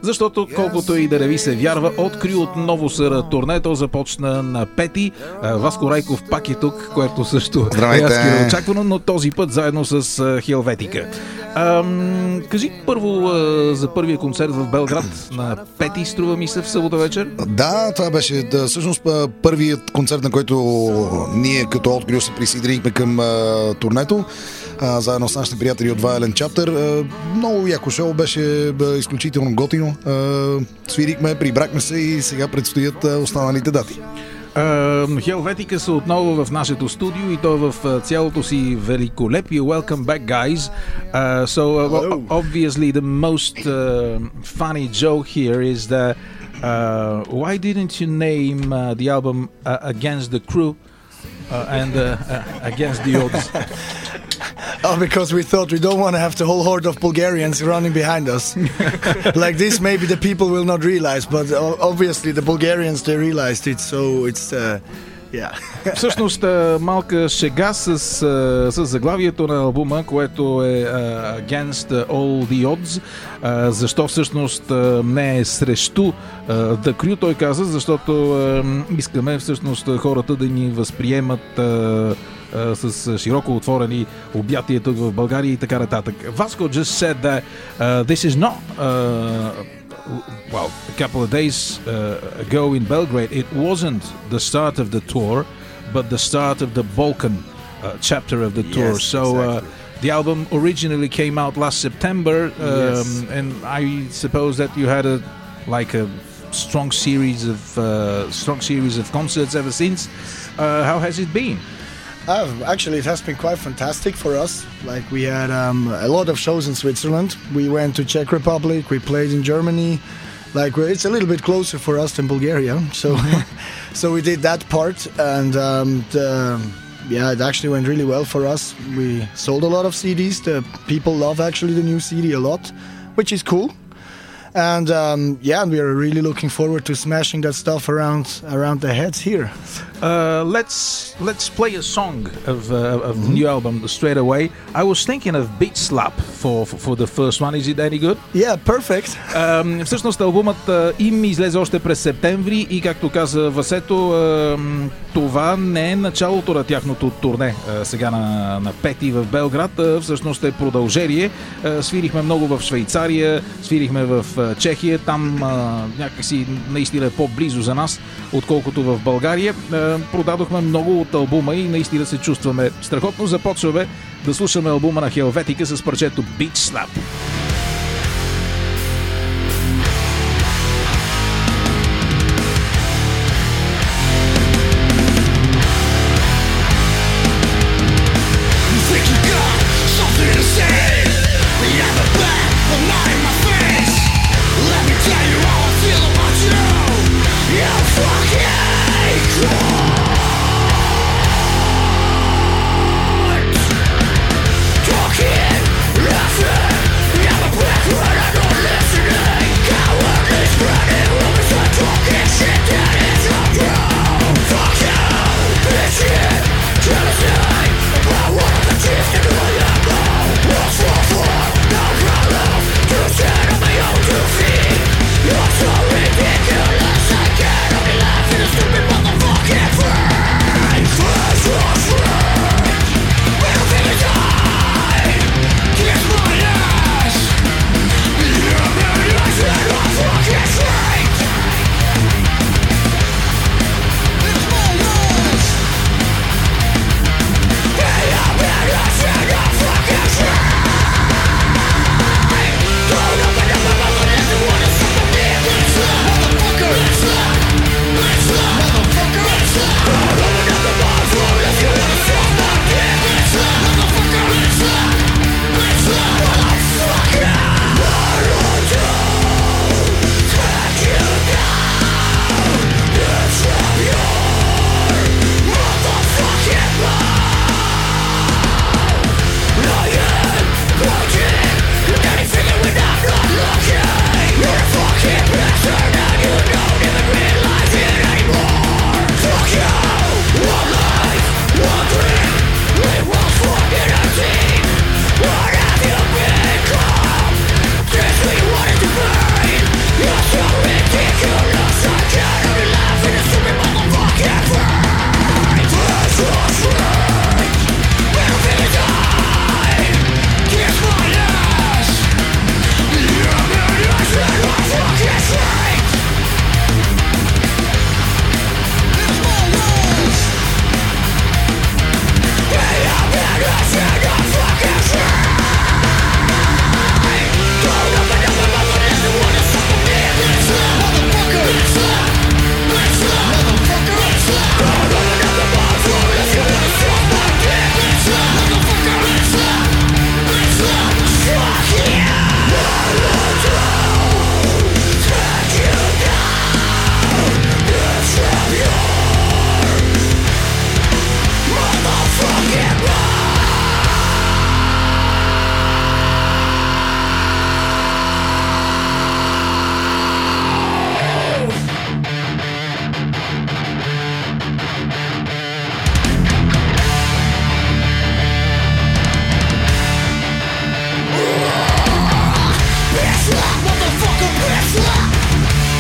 защото колкото и да не ви се вярва, откри отново са турнето, започна на 5-ти. Васко Райков пак е тук, което също е очаквано, но този път заедно с Хелветика. Кажи първо за първия концерт в Белград на 5-ти, струва ми се, в събота вечер. Да, това беше всъщност първият концерт, на който ние като Открил се присъединихме към турнето, заедно с нашите приятели от Violent Chapter. Много яко шоу, беше изключително готино. Свирихме, прибрахме се и сега предстоят останалите дати. Хелветика са отново в нашето студио и то в цялото си великолепие. Welcome back, guys. Obviously the most funny joke here is that why didn't you name the album Against the Crew and Against the Odds? Because we thought we don't want to have the whole horde of Bulgarians running behind us. Like this, maybe the people will not realize, but obviously the Bulgarians, they realized it, so it's... Yeah. Всъщност малка шега с заглавието на албума, което е Against All the Odds. Защо всъщност не е срещу The Crew, той каза, защото искаме всъщност хората да ни възприемат с широко отворени обятия тук в България и така нататък. Vasco just said that this is not a couple of days ago in Belgrade, it wasn't the start of the tour, but the start of the Balkan chapter of the tour. Yes, so exactly. The album originally came out last September, and I suppose that you had a strong series of concerts ever since. How has it been? Actually, it has been quite fantastic for us. Like, we had a lot of shows in Switzerland. We went to Czech Republic. We played in Germany. Like, it's a little bit closer for us than Bulgaria. So, so we did that part, and it actually went really well for us. We sold a lot of CDs. The people love actually the new CD a lot, which is cool. And we are really looking forward to smashing that stuff around the heads here. Let's play a song of the new album straight away. I was thinking of Beat Slap for the first one. Is it any good? Yeah, perfect. Всъщност албумът им излезе още през септември и, както каза Васето, това не е началото на тяхното турне сега на 5-ти в Белград. Всъщност е продължение. Свирихме много в Швейцария, свирихме в Чехия. Там някакси наистина е по-близо за нас, отколкото в България. Продадохме много от албума и наистина се чувстваме страхотно. Започваме да слушаме албума на Хелветика с парчето Beat Slap. Talking, laughing,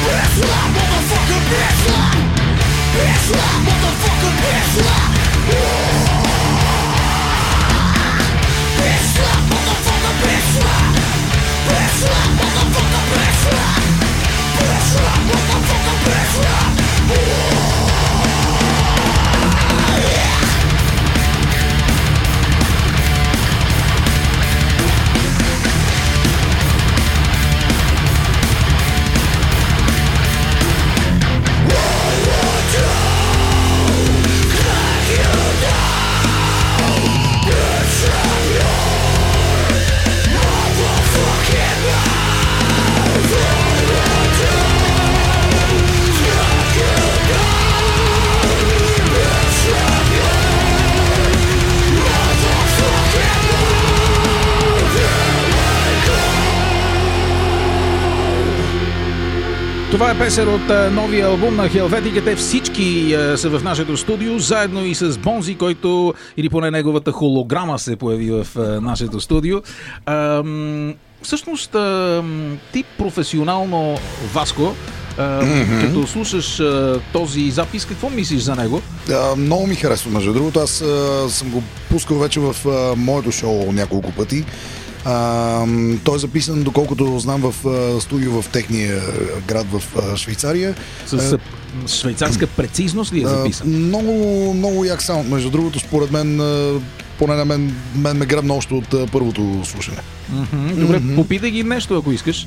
Това е песен от новия албум на Helvetica. Те всички са в нашето студио, заедно и с Бонзи, който, или поне неговата холограма се появи в нашето студио. Всъщност, ти професионално, Васко, като слушаш този запис, какво мислиш за него? Много ми харесва, между другото. Аз съм го пускал вече в моето шоу няколко пъти. Той е записан, доколкото знам, в студио в техния град в Швейцария. С швейцарска прецизност ли е записан? Много як саунд. Между другото, според мен, поне на мен ме грабна още от първото слушане. Добре, попитай ги нещо, ако искаш.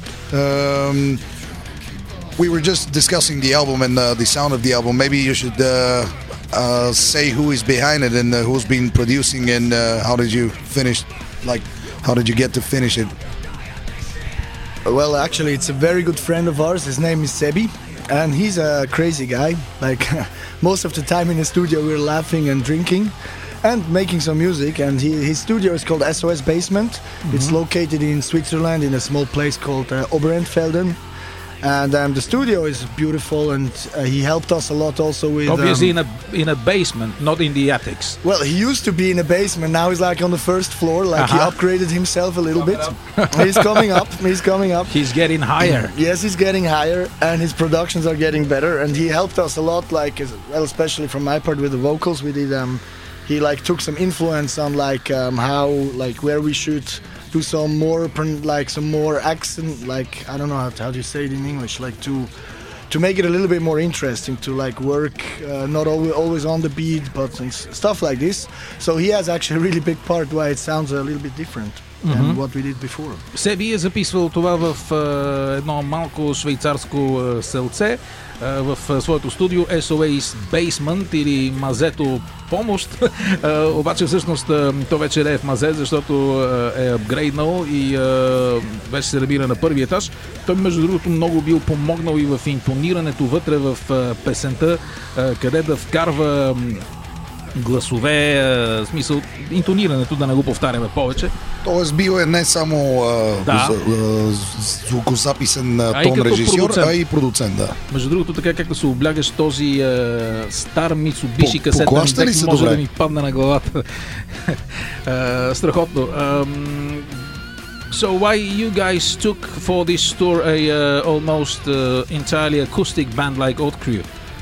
We were just discussing the album and the sound of the album. Maybe you should say who is behind it and who's been producing and how did you finish, like how did you get to finish it? Well, actually, it's a very good friend of ours. His name is Sebi, and he's a crazy guy. Like most of the time in the studio, we're laughing and drinking and making some music. And his studio is called SOS Basement. It's located in Switzerland in a small place called Oberentfelden. And the studio is beautiful, and he helped us a lot also with... Obviously in a basement, not in the attics. Well, he used to be in a basement. Now he's like on the first floor. Like he upgraded himself a little bit. He's coming up. He's getting higher. Yes, he's getting higher, and his productions are getting better. And he helped us a lot, like, well, especially from my part with the vocals. We did... he like took some influence on like how, like, where we should... do some more accent, like, I don't know how do you say it in English, like to make it a little bit more interesting, to like work not always on the beat, but stuff like this. So he has actually a really big part why it sounds a little bit different than what we did before. Себи е записвал това в едно малко швейцарско селце в своето студио SOS Basement или Мазето помощ. Обаче всъщност то вече не е в Мазе, защото е апгрейднал и вече се намира на първи етаж. Той, между другото, много бил помогнал и в интонирането вътре в песента, къде да вкарва гласове, смисъл, интонирането, да не го повтаряме повече. Тоест бил е не само звукозаписен тон режисьор, а и продуцент, да. Между другото, така както се облягаш този стар Mitsubishi касетен дек, може да ми падне на главата. Страхотно. So why you guys took for this tour a almost entirely acoustic band like Haute Crew?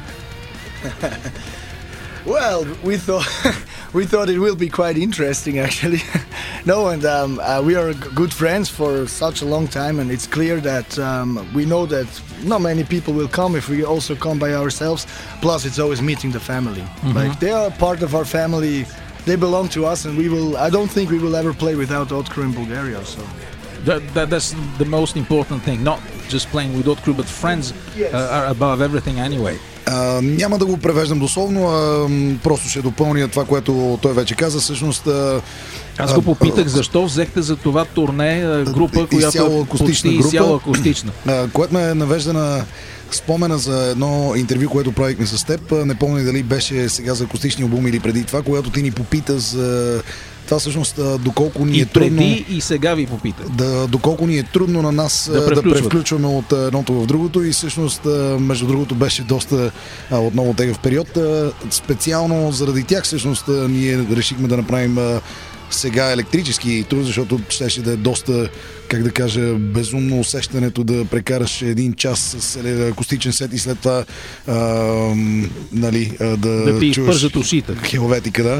Well, we thought it will be quite interesting, actually. No, and we are good friends for such a long time, and it's clear that we know that not many people will come if we also come by ourselves. Plus, it's always meeting the family. Like, they are part of our family. They belong to us, and I don't think we will ever play without Haute Crew in Bulgaria. So that's the most important thing. Not just playing with Haute Crew, but friends are above everything anyway. Няма да го превеждам дословно, просто ще допълня това, което той вече каза. Всъщност, аз го попитах защо взехте за това турне група, която е почти изцяло акустична. Което ме навежда на спомена за едно интервю, което правихме с теб. Не помня дали беше сега за акустични албуми или преди това, когато ти ни попита за това, всъщност, доколко ни е трудно... И преди, и сега ви попитах. Доколко ни е трудно на нас да превключваме от едното в другото, и всъщност, между другото, беше доста отново тегъв период. Специално заради тях, всъщност, ние решихме да направим сега електрически тур, защото щеше да е доста, как да кажа, безумно усещането да прекараш един час с акустичен сет и след това да ти изпържат ушите. Хелветика, да.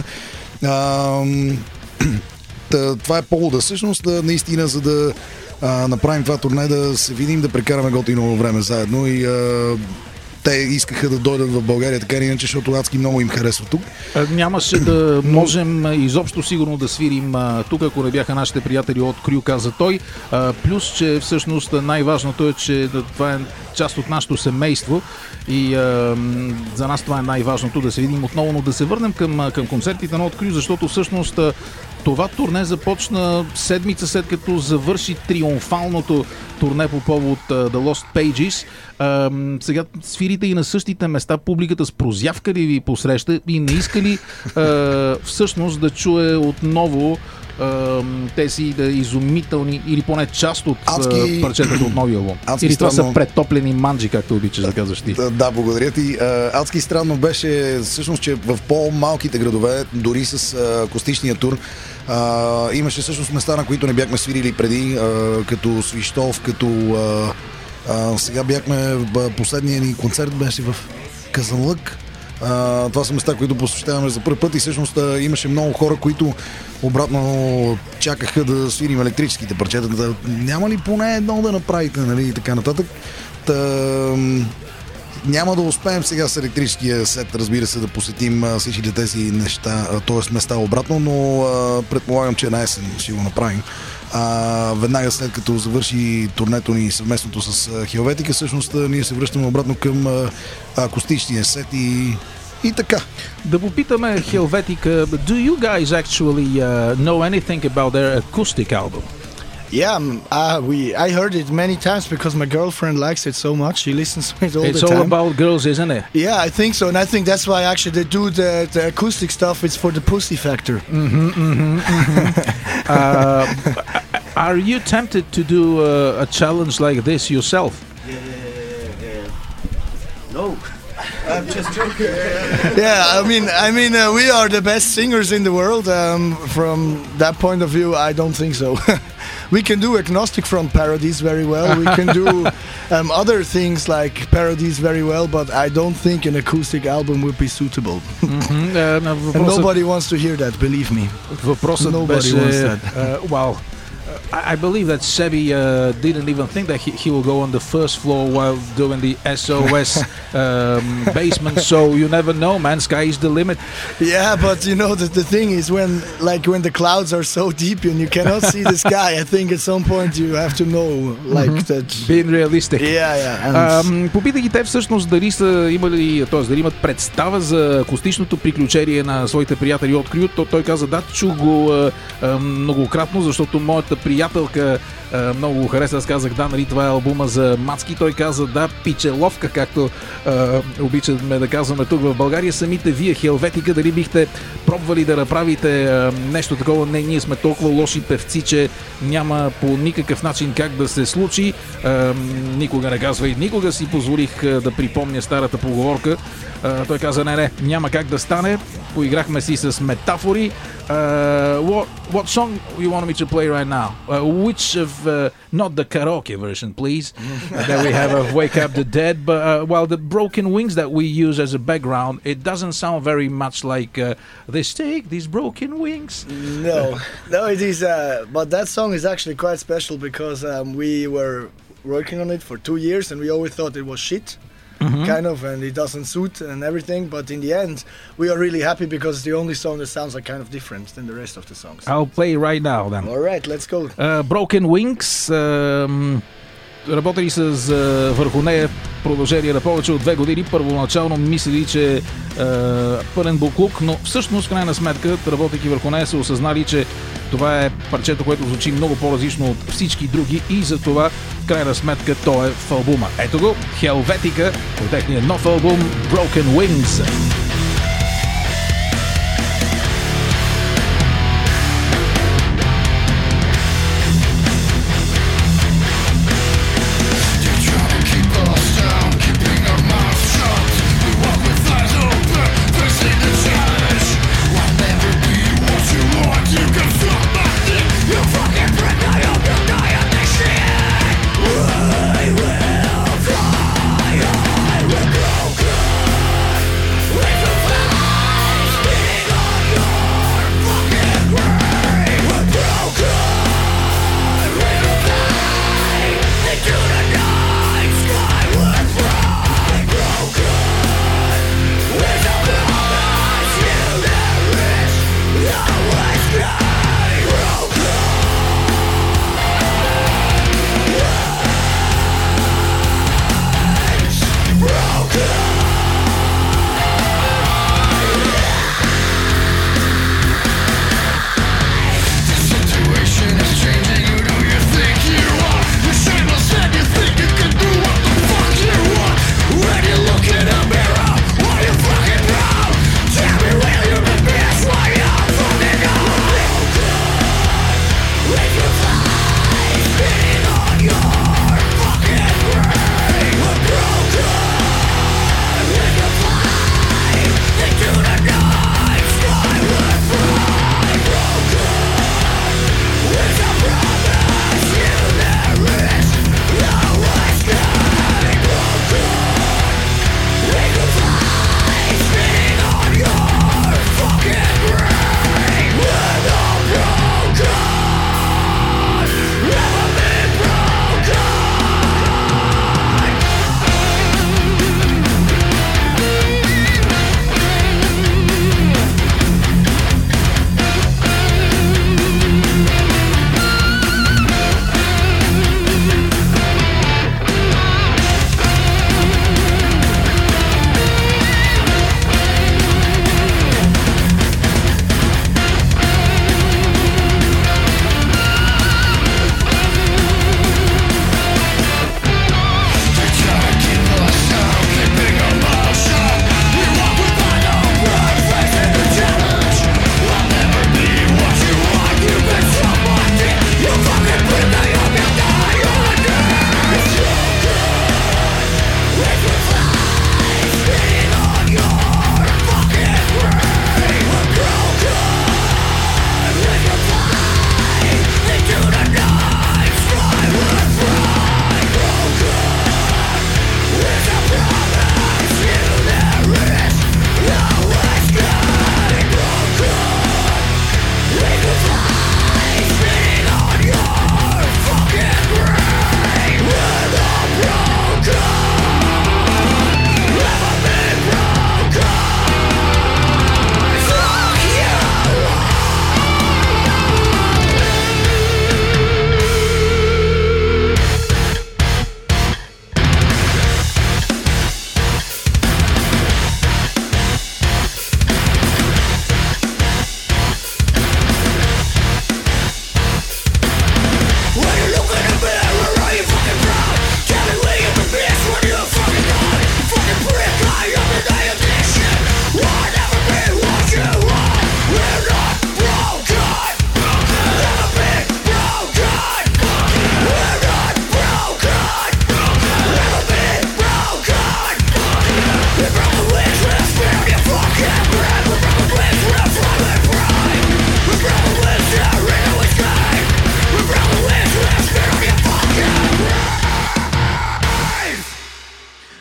Това е повода всъщност, наистина, за да направим това турне, да се видим, да прекараме готино време заедно и те искаха да дойдат в България, така или иначе, защото адски много им харесва тук. Нямаше да можем изобщо сигурно да свирим тук, ако не бяха нашите приятели от Крю, каза той. Плюс, че всъщност най-важното е, че това е част от нашето семейство и за нас това е най-важното, да се видим отново, но да се върнем към концертите на от Крю, защото всъщност това турне започна седмица след като завърши триумфалното турне по повод The Lost Pages. Сега свирите и на същите места, публиката с прозявка ли ви посреща и не иска ли всъщност да чуе отново тези изумителни, или поне част от парчетата от новия албум? Или това са претоплени манджи, както обичаш да казваш ти? Да, благодаря ти. Адски странно беше всъщност, че в по-малките градове, дори с акустичния тур, имаше всъщност места, на които не бяхме свирили преди, като Свищов, като сега бяхме, последния ни концерт беше в Казанлък. Това са места, които посещаваме за първи път и всъщност имаше много хора, които обратно чакаха да свирим електрическите парчета. Няма ли поне едно да направите, нали, и така нататък. Няма да успеем сега с електрическия сет, разбира се, да посетим всичките тези неща, т.е. места обратно, но предполагам, че на-есен ще го направим. Веднага след като завърши турнето ни съвместното с Хелветика, всъщност ние се връщаме обратно към акустичния сет и така. Да попитаме Хелветика, do you guys actually know anything about their acoustic album? Yeah, I heard it many times because my girlfriend likes it so much. She listens to it all the time. It's all about girls, isn't it? Yeah, I think so, and I think that's why actually they do the acoustic stuff. It's for the pussy factor. Are you tempted to do a challenge like this yourself? Yeah. No. I'm just joking. Yeah, I mean, we are the best singers in the world. From that point of view, I don't think so. We can do agnostic front parodies very well. We can do other things like parodies very well, but I don't think an acoustic album would be suitable. And nobody wants to hear that, believe me. Nobody wants that. Well, I believe that Sebi didn't even think that he will go on the first floor while doing the SOS basement, so you never know, man. Sky is the limit. Yeah, but you know, the thing is when the clouds are so deep and you cannot see the sky, I think at some point you have to know, like that. Being realistic. Yeah. Попитах ги те всъщност дали са имали, т.е. дали имат представа за акустичното приключение на своите приятели от Крю. Той каза, да, чух го многократно, защото моята приятелка много го хареса. Аз казах, да, нали, това е албума за мацки. Той каза, да, пичеловка, както обичаме да казваме тук в България. Самите вие, Хелветика, дали бихте пробвали да направите нещо такова? Не, ние сме толкова лоши певци, че няма по никакъв начин как да се случи. Никога не казва и никога си позволих да припомня старата поговорка. Той каза, не, няма как да стане. Поиграхме си с метафори. What song you want me to play right now? Which of, not the karaoke version, please, that we have of Wake Up the Dead, but while the Broken Wings that we use as a background, it doesn't sound very much like this take, these broken wings. No, it is, but that song is actually quite special because we were working on it for 2 years and we always thought it was shit. Kind of, and it doesn't suit and everything, but in the end we are really happy because it's the only song that sounds like kind of different than the rest of the songs. I'll play right now then. Alright, let's go. Broken Wings, работили с върху нея продължение на повече от 2 години. Първоначално мислили, че пълен буклук, но всъщност в крайна сметка, работейки върху нея, са осъзнали, че това е парчето, което звучи много по-различно от всички други и за това в крайна сметка то е в албума. Ето го, Хелветика от техния нов албум Broken Wings. You can feel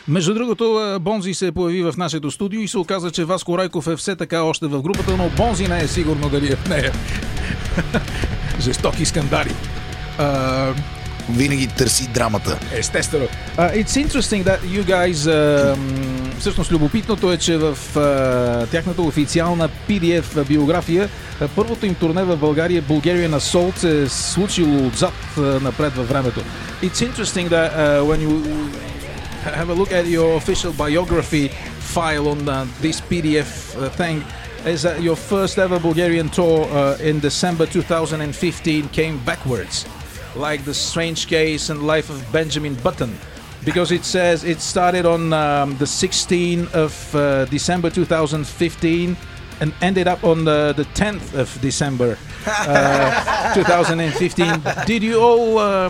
Между другото, Бонзи се появи в нашето студио и се оказа, че Васко Райков е все така още в групата, но Бонзи не е сигурно дали е в нея. Жестоки скандали. Винаги търси драмата. Естествено. It's interesting that you guys... всъщност любопитното е, че в тяхната официална PDF биография първото им турне в България, Bulgarian Assault, се е случило отзад напред във времето. It's interesting that when you have a look at your official biography file on this PDF thing, is that your first ever Bulgarian tour in December 2015 came backwards, like The Strange Case and Life of Benjamin Button, because it says it started on the 16th of December 2015 and ended up on the 10th of December 2015. Did you all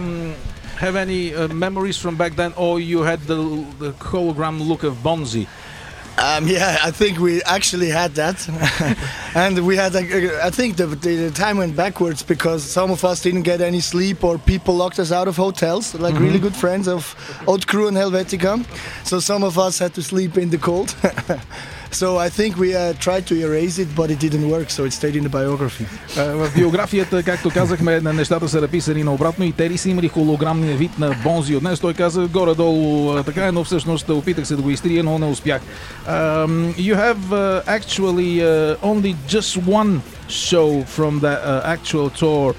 have any memories from back then, or you had the hologram look of Bonzi? Yeah, I think we actually had that. And we had, I think the time went backwards because some of us didn't get any sleep or people locked us out of hotels, like really good friends of Old Crew and Helvetica. So some of us had to sleep in the cold. So I think we tried to erase it, but it didn't work, so it stayed in the biography. В биографията, както казахме, нещата са написани наобратно и Тери са имали холограмния вид на Бонзи от днес. Той каза горе-долу така, но всъщност опитах се да го изтрия, но не успях. You have actually only just one show from the actual tour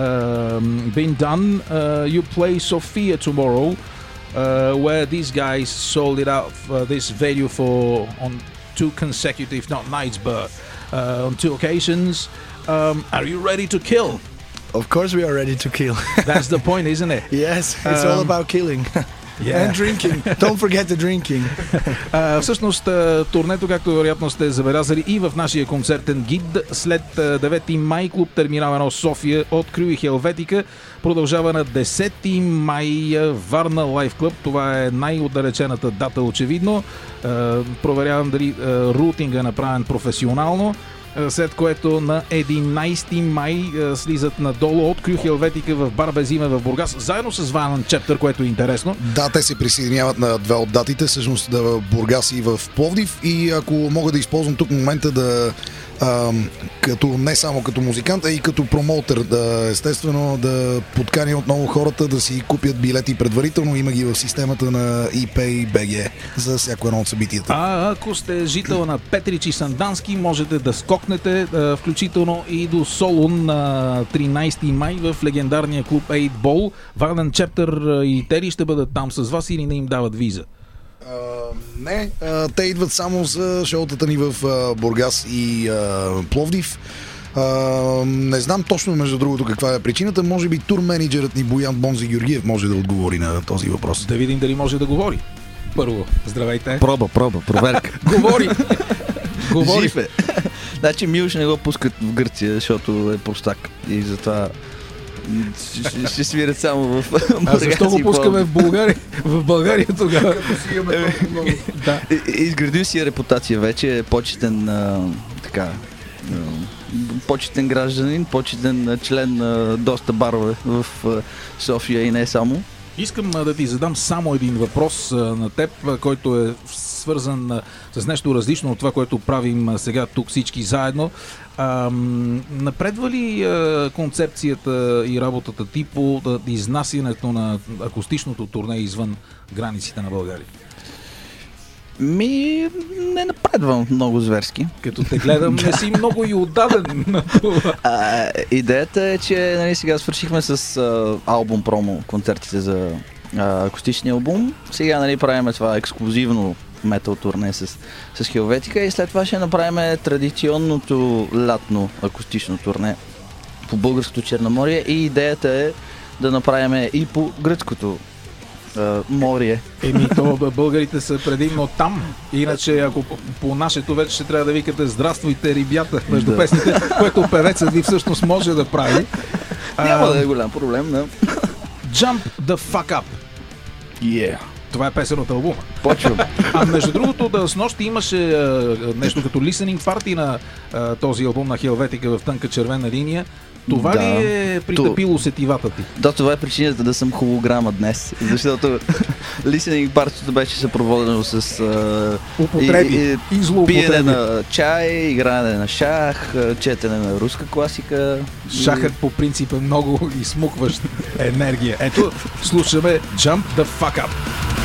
been done. You play Sofia tomorrow, where these guys sold it out this venue for on 2 consecutive, not nights, but on 2 occasions. Are you ready to kill? Of course we are ready to kill. That's the point, isn't it? Yes, it's all about killing. Yeah. And drinking. Don't forget the drinking. Всъщност, турнето, както вероятно сте забелязали и в нашия концертен гид, след 9 май клуб Терминал 1 София от Крю и Хелветика продължава на 10 май Варна Лайф Клъб. Това е най-отдалечената дата, очевидно. Проверявам дали рутинга е направен професионално. След което на 11 май слизат надолу от Крю Хелветика в бар Безиме в Бургас, заедно с Violent Chapter, което е интересно. Да, те се присъединяват на 2 от датите, всъщност в Бургас и в Пловдив, и ако мога да използвам тук момента да като не само като музикант, а и като промоутър, да, естествено да подканя отново хората да си купят билети предварително. Има ги в системата на ePay.bg за всяко едно от събитията. Ако сте жител на Петрич и Сандански, можете да скокнете, включително и до Солун на 13 май в легендарния клуб 8 Ball. Violent Chapter и Тери ще бъдат там с вас или не им дават виза? Не, те идват само за шоутата ни в Бургас и Пловдив. Не знам точно, между другото, каква е причината. Може би турменеджерът ни Боян Бонзи Георгиев може да отговори на този въпрос. Да видим дали може да говори. Първо, здравейте. Проба, проверка. Говори! Говори! Жив е. Значи Милш не го пускат в Гърция, защото е простак. И затова ще свирят само в Бургас. А защо го пускаме в България? В България тогава. Да. Изградил си репутация вече, е почетен почетен гражданин, почетен член на доста барове в София и не само. Искам да ти задам само един въпрос на теб, който е свързан с нещо различно от това, което правим сега тук всички заедно. Напредва ли концепцията и работата ти по изнасянето на акустичното турне извън границите на България? Не напредвам много зверски. Като те гледам, не си много и отдаден на това. Идеята е, че сега свършихме с албум промо концертите за акустичния албум. Сега правим това ексклюзивно метал турне с Хелветика и след това ще направим традиционното лятно акустично турне по българското Черноморие и идеята е да направим и по гръцкото море. То българите са предимно там. Иначе, ако по нашето вече ще трябва да викате здравствуйте, ребята, между песните, което певецът ви всъщност може да прави. Няма да е голям проблем, да. Jump the fuck up. Yeah. Това е песен от албума. Почвам. Между другото, с нощи имаше нещо като listening party на този албум на Хелветика в тънка червена линия. Това Да. ли е притъпило сетивата ти? Да, това е причината да съм холограма днес, защото listening партито беше съпроводено с Употреби и злоупотреби. пиене на чай, игране на шах, четене на руска класика. Шахът по принцип е много изсмукващ енергия. Ето, слушаме Jump the Fuck Up.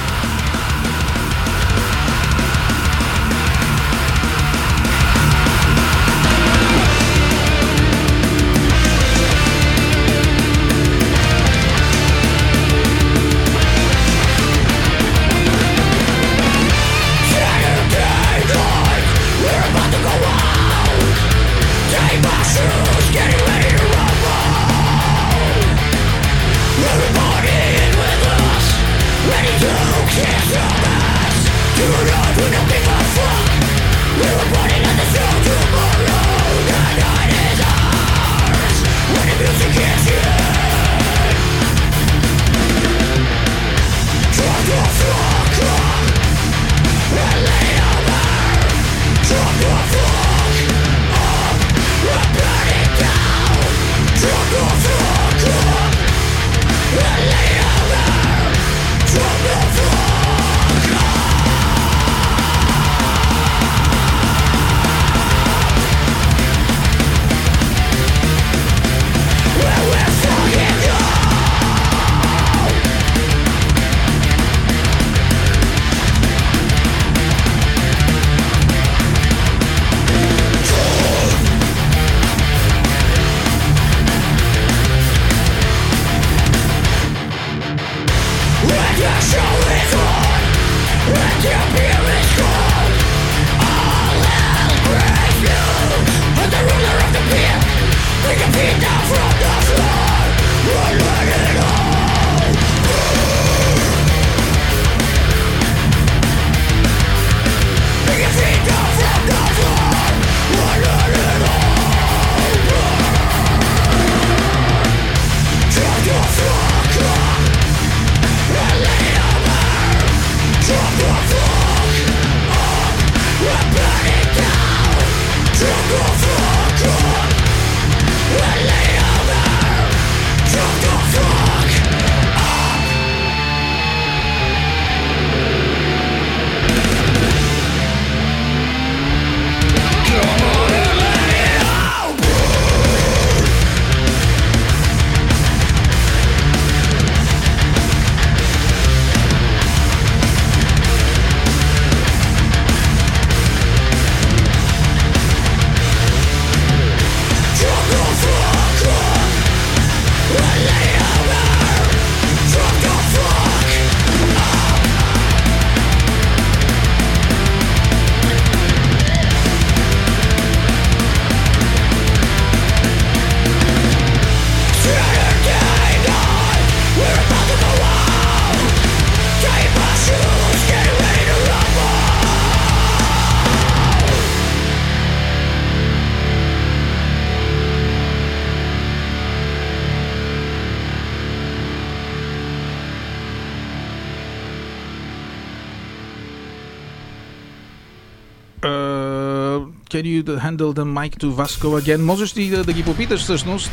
Can you handle the mic to Vasco again? Можеш ли да ги попиташ всъщност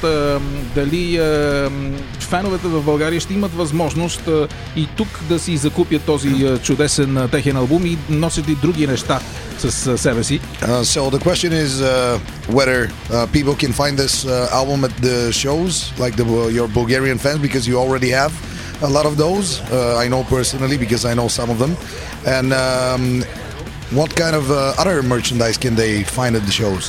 дали феновете в България ще имат възможност и тук да си закупят този чудесен техен албум и носят ли други неща с себе си? So the question is whether people can find this album at the shows, like your Bulgarian fans, because you already have a lot of those. I know personally because I know some of them. And what kind of other merchandise can they find at the shows?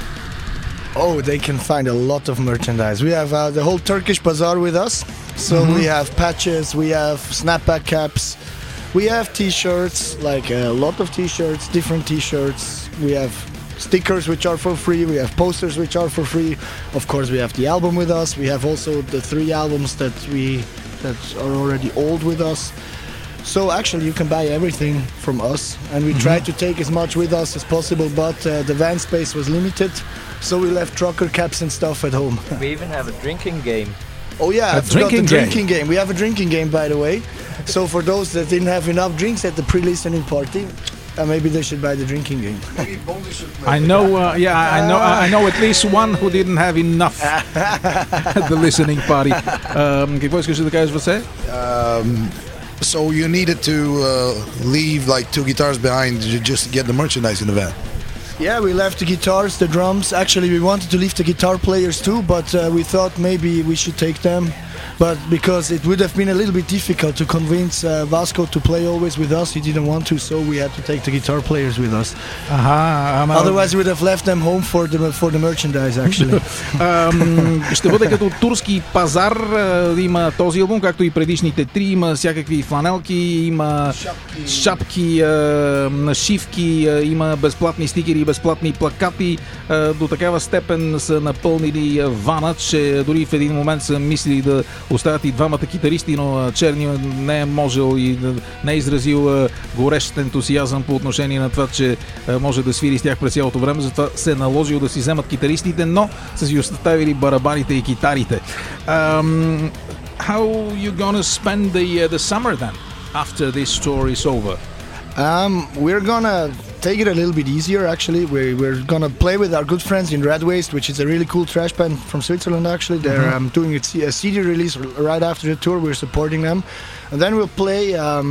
Oh, they can find a lot of merchandise. We have the whole Turkish bazaar with us. So we have patches, we have snapback caps, we have t-shirts, like a lot of t-shirts, different t-shirts. We have stickers which are for free, we have posters which are for free. Of course, we have the album with us. We have also the 3 albums that are already old with us. So actually you can buy everything from us, and we try to take as much with us as possible, but the van space was limited, so we left trucker caps and stuff at home. We even have a drinking game. Oh yeah, I forgot drinking the drinking game. We have a drinking game, by the way. So for those that didn't have enough drinks at the pre-listening party, maybe they should buy the drinking game. I know, I know at least one who didn't have enough at the listening party. Какво искаш да кажеш, Васе? So you needed to leave like 2 guitars behind just to get the merchandise in the van. Yeah, we left the guitars, the drums. Actually, we wanted to leave the guitar players too, but we thought maybe we should take them. But because it would have been a little bit difficult to convince Vasco to play always with us, he didn't want to, so we had to take the guitar players with us. Otherwise, we would have left them home for the merchandise, actually. Ще бъде като турски пазар. Има този албум, както и предишните 3. Има всякакви фланелки, има шапки, нашивки, има безплатни стикери, безплатни плакати. До такава степен са напълнили вана, че дори в един момент са мислили да оставят и двамата китаристи, но Черни не е можел и не е изразил горещ ентусиазъм по отношение на това, че може да свири с тях през цялото време, затова се е наложил да си вземат китаристите, но са си оставили барабаните и китарите. How you gonna spend the summer then, after this tour is over? We're gonna take it a little bit easier, actually. We're gonna play with our good friends in Red Waste, which is a really cool thrash band from Switzerland, actually. They're doing a CD release right after the tour. We're supporting them. And then we'll play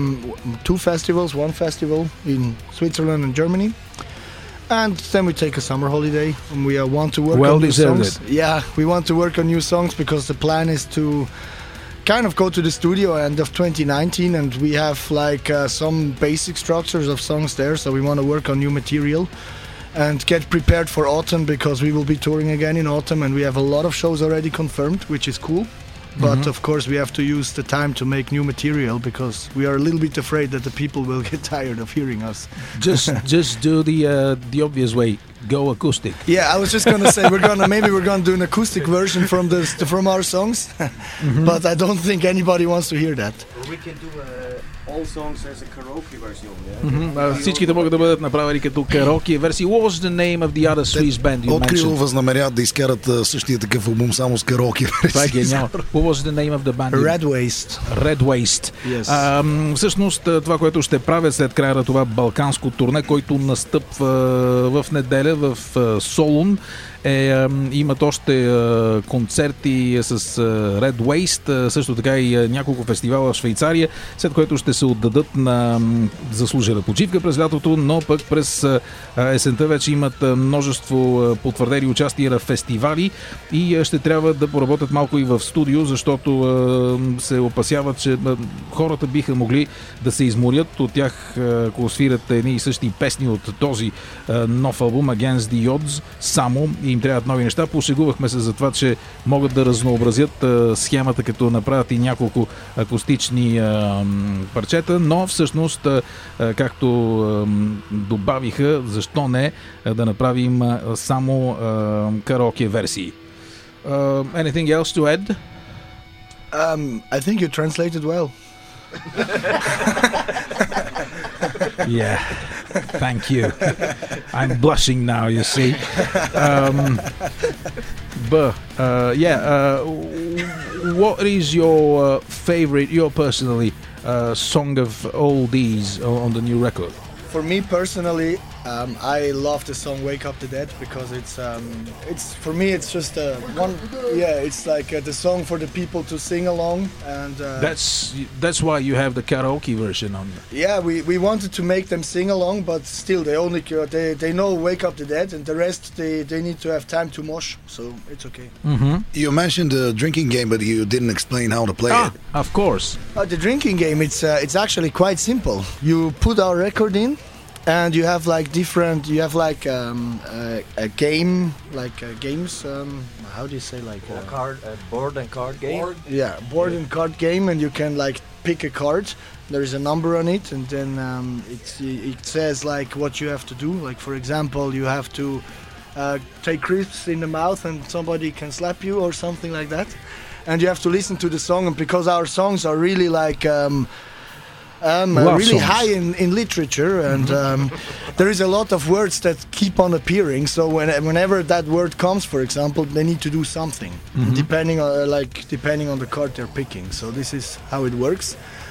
2 festivals, 1 festival in Switzerland and Germany. And then we take a summer holiday, and we want to work on new songs. Yeah, we want to work on new songs because the plan is to kind of go to the studio end of 2019, and we have like some basic structures of songs there, so we want to work on new material and get prepared for autumn, because we will be touring again in autumn, and we have a lot of shows already confirmed, which is cool. But of course we have to use the time to make new material, because we are a little bit afraid that the people will get tired of hearing us. Just do the obvious way. Go acoustic. Yeah, I was just gonna say we're gonna do an acoustic version from our songs, but I don't think anybody wants to hear that. We can do all songs as a karaoke version. Всичките могат да бъдат направени като караоке версии. What was the name of the other Swiss band you Открил mentioned? възнамеряват да изкарат същия такъв албум само с караоке версии. Това е гениално. What was the name of the band? Red Waste. Red Waste. Yes. Всъщност това, което ще правят след края на това балканско турне, който настъпва в неделя в Солун, имат още концерти с Red Waste, също така и няколко фестивала в Швейцария, след което ще се отдадат на заслужена почивка през лятото, но пък през есента вече имат множество потвърдени участия в фестивали и ще трябва да поработят малко и в студио, защото се опасяват, че хората биха могли да се изморят от тях, ако свират едни и същи песни от този нов албум Against the Odds само, и им трябват нови неща. Пошегувахме се за това, че могат да разнообразят схемата, като направят и няколко акустични парчета, но всъщност, както добавиха, защо не да направим само караоке версии. Anything else to add? I think you translated well. Yeah, thank you. I'm blushing now, you see. What is your favorite, your personally, song of all these on the new record? For me personally, I love the song "Wake Up the Dead" because it's for me it's just one. Yeah, it's like the song for the people to sing along, and that's why you have the karaoke version on. Yeah, we wanted to make them sing along, but still they know "Wake Up the Dead", and the rest they need to have time to mosh, so it's okay. You mentioned the drinking game, but you didn't explain how to play it. Of course. The drinking game, it's actually quite simple. You put our record in, and you have like a game, like games. How do you say, like board and card game? Board and card game, and you can like pick a card. There is a number on it, and then it says like what you have to do. Like for example, you have to take crisps in the mouth, and somebody can slap you or something like that. And you have to listen to the song, and because our songs are really like really songs. high in literature, and there is a lot of words that keep on appearing, so whenever that word comes, for example, they need to do something depending on the card they're picking. So this is how it works.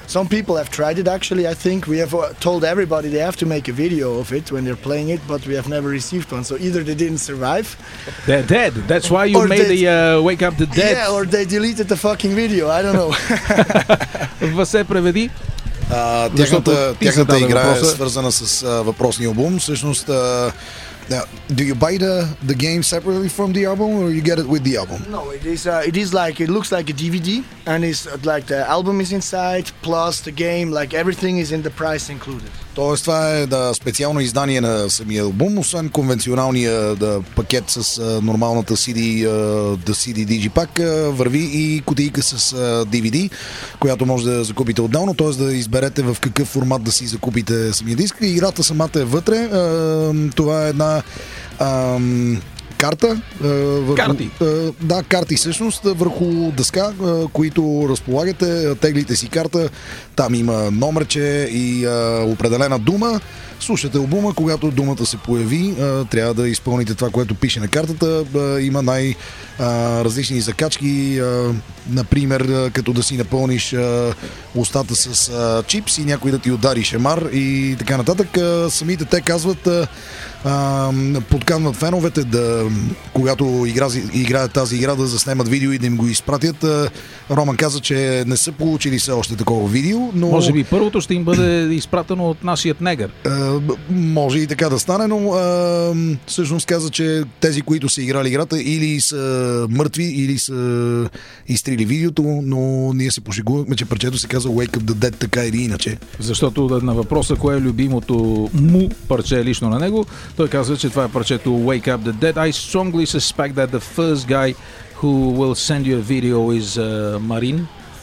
Some people have tried it actually. I think we have told everybody they have to make a video of it when they're playing it, but we have never received one. So either they didn't survive, They're dead. That's why you Or made they- the Wake Up the Dead. yeah, or they deleted the fucking video. I don't know. Васе, преведи. Защото ти Тяхната зададе игра е въпроса. свързана с въпросния албум. Всъщност, do you buy the game separately from the album or you get it with the album? No, it looks like a DVD, and it's like the album is inside plus the game, like everything is in the price included. Тоест, това е специално издание на самия албум, освен конвенционалния пакет с нормалната CD, the CD Digipack, върви и кутийка с DVD, която може да закупите отделно, т.е. да изберете в какъв формат да си закупите самия диск. Играта самата е вътре. Това е една карта. Карти. Да, карти всъщност върху дъска, които разполагате, теглите си карта, там има номерче и определена дума. Слушате албума, когато думата се появи, трябва да изпълните това, което пише на картата. Има различни закачки, например, като да си напълниш устата с чипс и някой да ти удари шемар и така нататък. Самите те казват, подканват феновете когато играят тази игра, да заснемат видео и да им го изпратят. Роман каза, че не са получили все още такова видео, но... Може би първото ще им бъде изпратено от нашият негър. Може и така да стане, но всъщност каза, че тези, които са играли играта, или са мъртви, или са изтрили видеото, но ние се пошегувахме, че парчето се казва Wake Up the Dead, така или иначе. Защото на въпроса кое е любимото му парче лично на него, той казва, че това е парчето Wake Up the Dead. I strongly suspect that the first guy who will send you a video is Marin.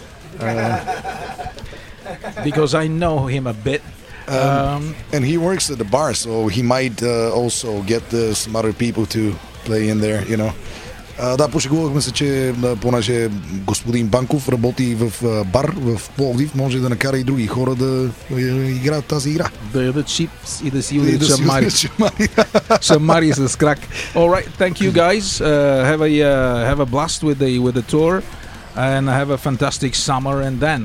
Because I know him a bit. And he works at the bar, so he might also get some other people to play in there, you know. Да, пошегувахме се, че понеже господин Банков работи в бар в Пловдив, може да накара и други хора да играят тази игра. Да ядат чипс и да си удят шамари. Шамари с крак. Alright, thank you guys. Have a blast with the tour and have a fantastic summer and then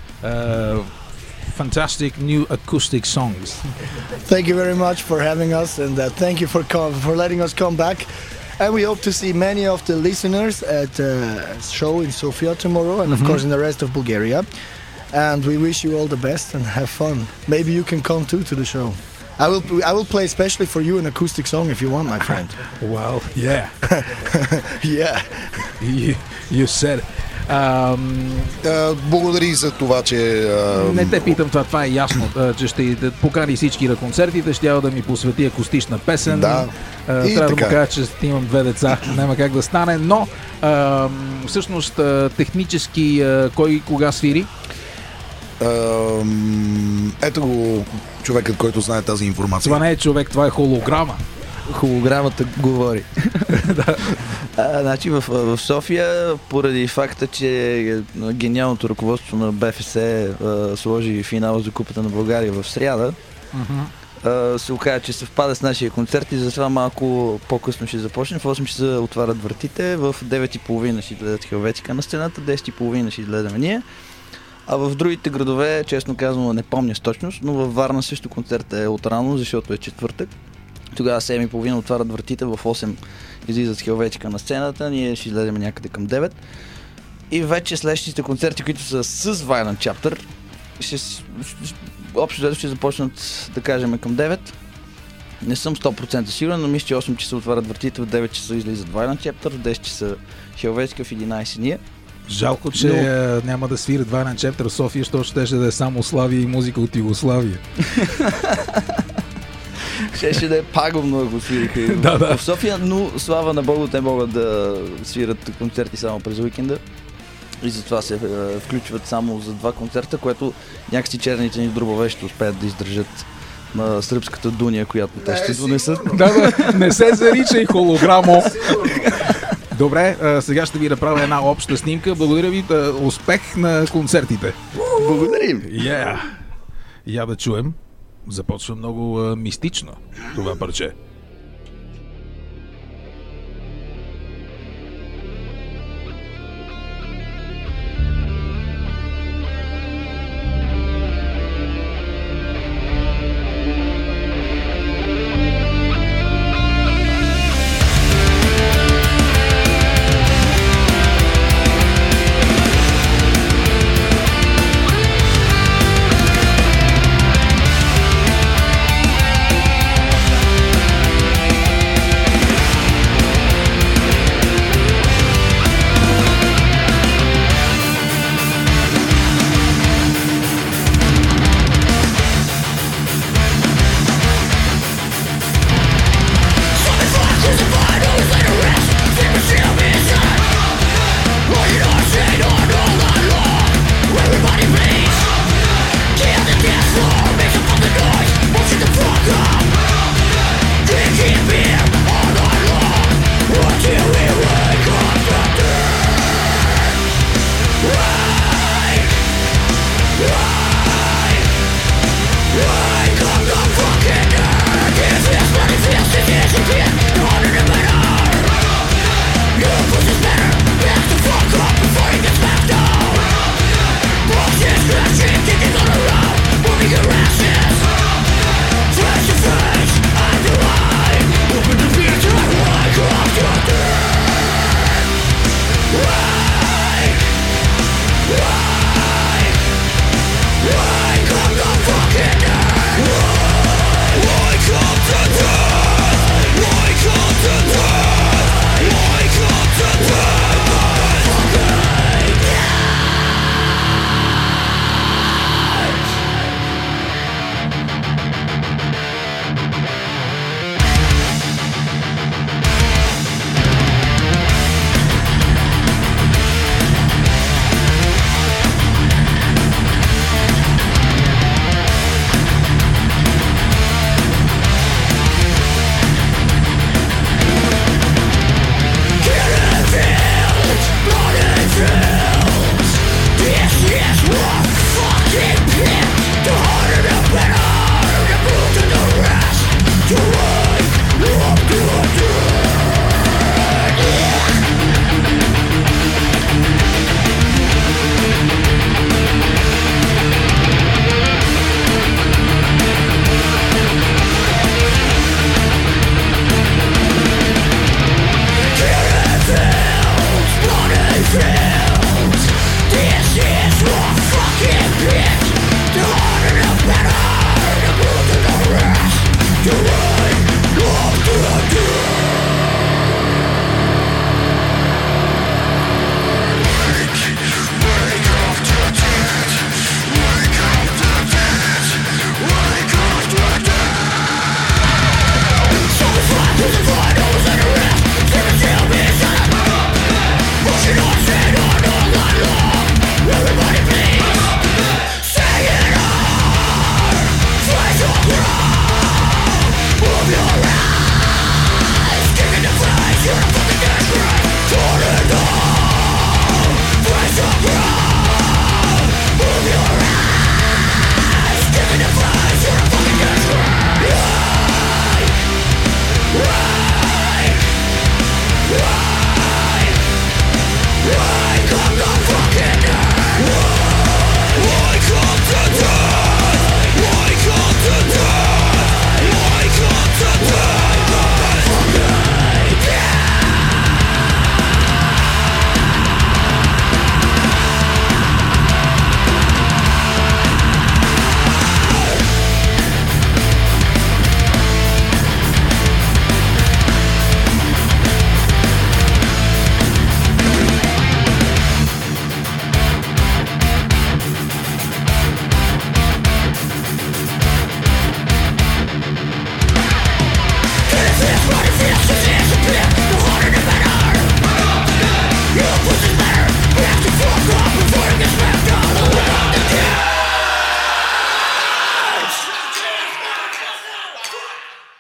fantastic new acoustic songs. Thank you very much for having us, and thank you for letting us come back. And we hope to see many of the listeners at a show in Sofia tomorrow, and of course in the rest of Bulgaria. And we wish you all the best and have fun. Maybe you can come too to the show. I will play especially for you an acoustic song if you want, my friend. Well, yeah. Yeah. You said it. Благодари за това, че... Не те питам това е ясно, че ще покани всички на концертите, ще да ми посвети акустична песен. Да. Трябва да му кажа, че имам 2 деца, няма как да стане, но всъщност технически кой кога свири? Ето го човекът, който знае тази информация. Това не е човек, това е холограма. Холограмата говори. Значи в София, поради факта, че гениалното ръководство на БФС сложи финала за Купата на България в сряда, се оказа, че съвпада с нашия концерт и затова малко по-късно ще започне. В 8 часа отварят вратите, в 9:30 ще гледат Хелветика на сцената, 10:30 ще гледаме ние. А в другите градове, честно казано, не помня с точност, но във Варна също концертът е отрано, защото е четвъртък. Тогава 7:30 отварят вратите, в 8 излизат Хелветика на сцената, ние ще излезем някъде към 9. И вече следващите концерти, които са с Violent Chapter, общо ще започнат, да кажем, към 9. Не съм 100% сигурен, но мисля, че 8 часа отварят вратите, в 9 часа излизат Violent Chapter, в 10 часа Хелветика, в 11 ние. Жалко, че няма да свирят Violent Chapter в София, защото ще да е само Славия и музика от Югославия. Ще да е пагубно, ако свириха в София, но слава на Богу, те могат да свират концерти само през уикенда. И затова се включват само за 2 концерта, което някакси черните ни в Дробове ще успеят да издържат на сръбската дуния, която те ще донесат. Да, не се заричай, холограмо! Добре, сега ще ви направя една обща снимка. Благодаря ви, успех на концертите! Благодарим! Я да чуем. Започва много мистично това парче.